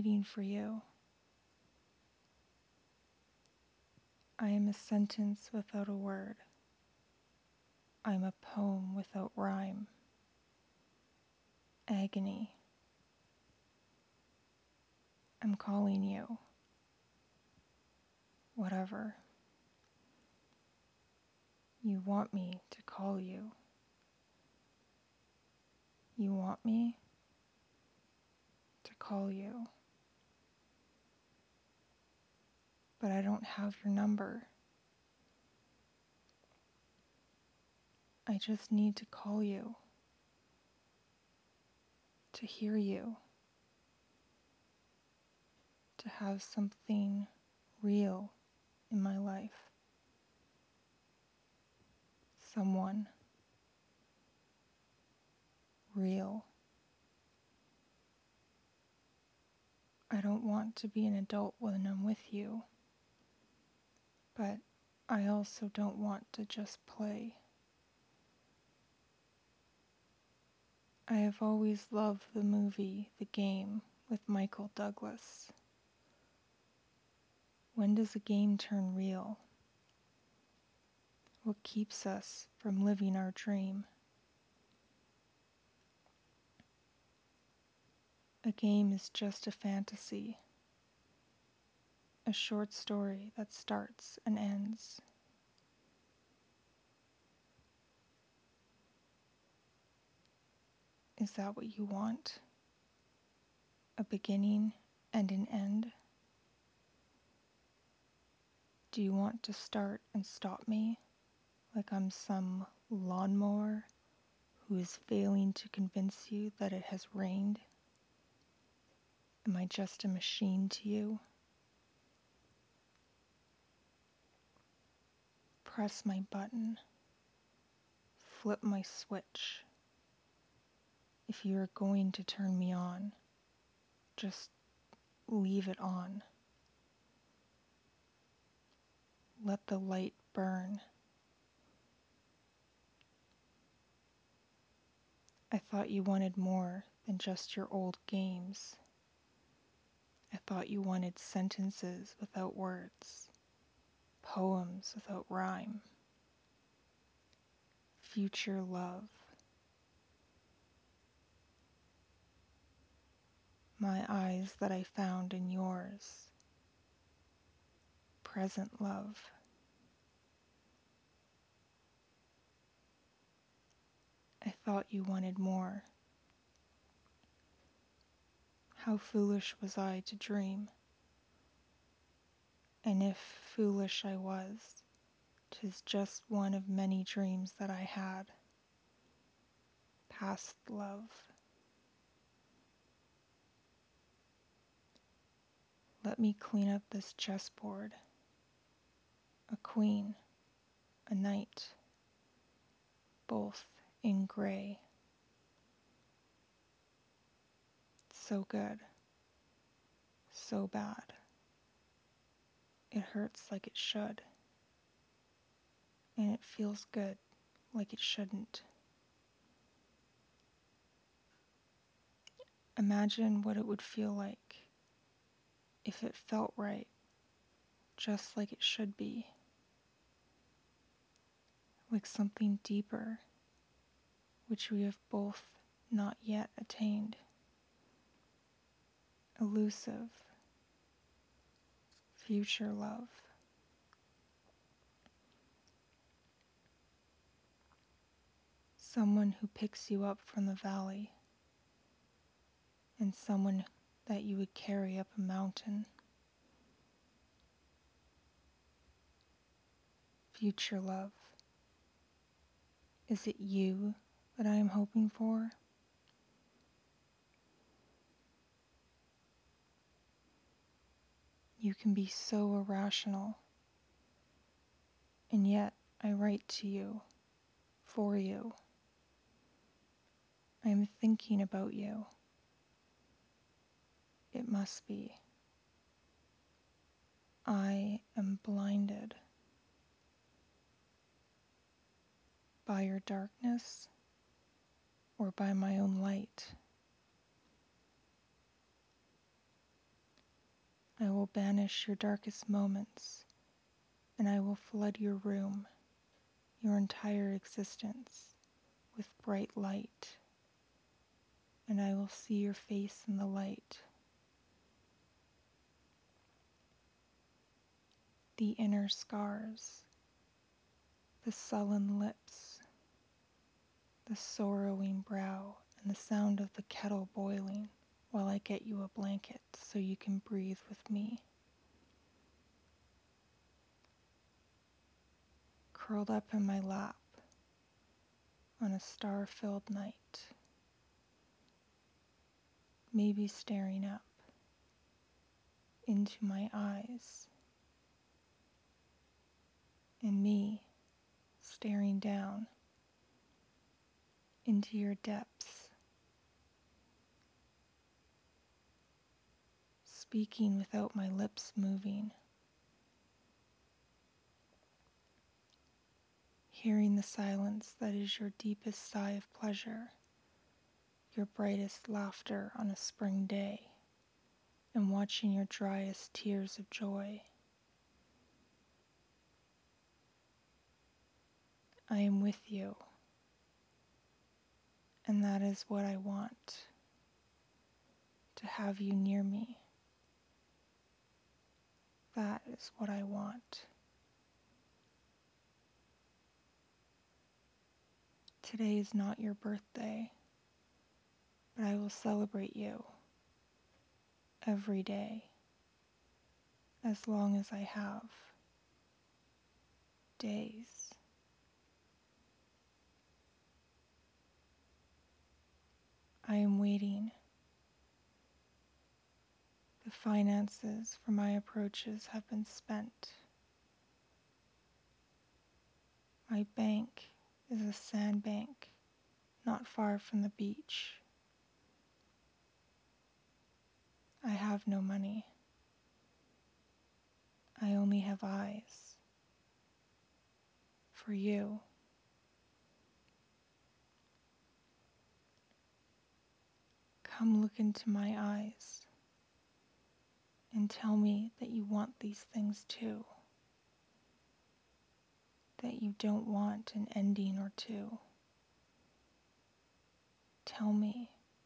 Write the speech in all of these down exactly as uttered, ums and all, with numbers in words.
waiting for you. I am a sentence without a word. I am a poem without rhyme. Agony. I'm calling you. Whatever. You want me to call you. You want me to call you. But I don't have your number. I just need to call you. To hear you. To have something real in my life. Someone real. I don't want to be an adult when I'm with you, but I also don't want to just play. I have always loved the movie The Game with Michael Douglas. When does a game turn real? What keeps us from living our dream? A game is just a fantasy, a short story that starts and ends. Is that what you want? A beginning and an end? Do you want to start and stop me like I'm some lawnmower who is failing to convince you that it has rained? Am I just a machine to you? Press my button. Flip my switch. If you are going to turn me on, just leave it on. Let the light burn. I thought you wanted more than just your old games. I thought you wanted sentences without words, poems without rhyme, future love. My eyes that I found in yours, present love. I thought you wanted more. How foolish was I to dream? And if foolish I was, 'tis just one of many dreams that I had. Past love. Let me clean up this chessboard. A queen, a knight, both in gray. So good, so bad. It hurts like it should, and it feels good like it shouldn't. Imagine what it would feel like if it felt right, just like it should be, like something deeper, which we have both not yet attained. Elusive, future love. Someone who picks you up from the valley, and someone that you would carry up a mountain. Future love. Is it you that I am hoping for? You can be so irrational, and yet I write to you, for you. I am thinking about you. It must be. I am blinded by your darkness or by my own light. I will banish your darkest moments, and I will flood your room, your entire existence, with bright light, and I will see your face in the light. The inner scars, the sullen lips, the sorrowing brow, and the sound of the kettle boiling while I get you a blanket so you can breathe with me. Curled up in my lap on a star-filled night, maybe staring up into my eyes, and me staring down into your depths, speaking without my lips moving, hearing the silence that is your deepest sigh of pleasure, your brightest laughter on a spring day, and watching your driest tears of joy. I am with you, and that is what I want, to have you near me. That is what I want. Today is not your birthday, but I will celebrate you every day, as long as I have days. I am waiting. The finances for my approaches have been spent. My bank is a sandbank not far from the beach. I have no money. I only have eyes for you. Come look into my eyes and tell me that you want these things too, that you don't want an ending or two. Tell me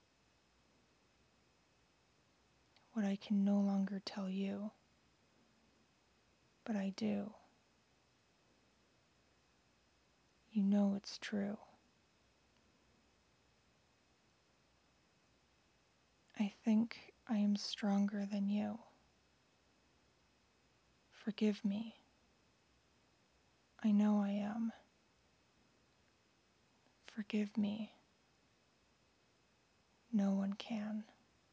what I can no longer tell you, but I do. You know it's true. I think I am stronger than you. Forgive me. I know I am. Forgive me. No one can.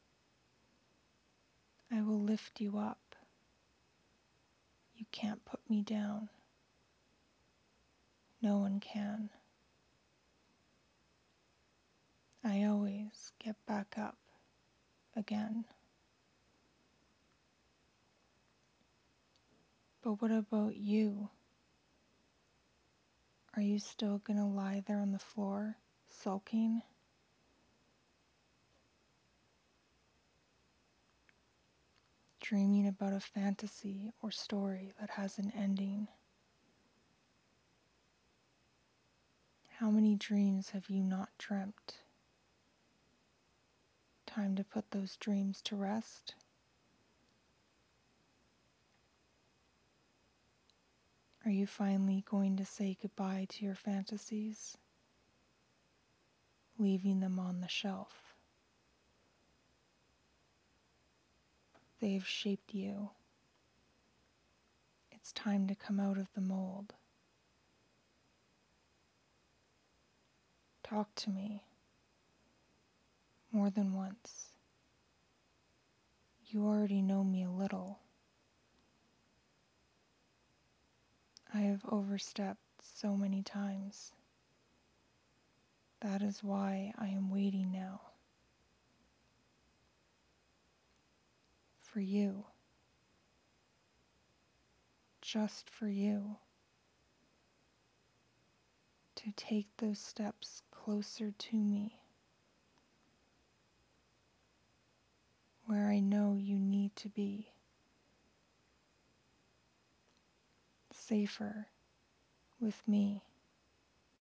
I will lift you up. You can't put me down. No one can. I always get back up again. But what about you? Are you still gonna lie there on the floor, sulking? Dreaming about a fantasy or story that has an ending? How many dreams have you not dreamt? Time to put those dreams to rest? Are you finally going to say goodbye to your fantasies, leaving them on the shelf? They've shaped you. It's time to come out of the mold. Talk to me more than once. You already know me a little. I have overstepped so many times. That is why I am waiting now. For you. Just for you. To take those steps closer to me. Where I know you need to be. safer with me.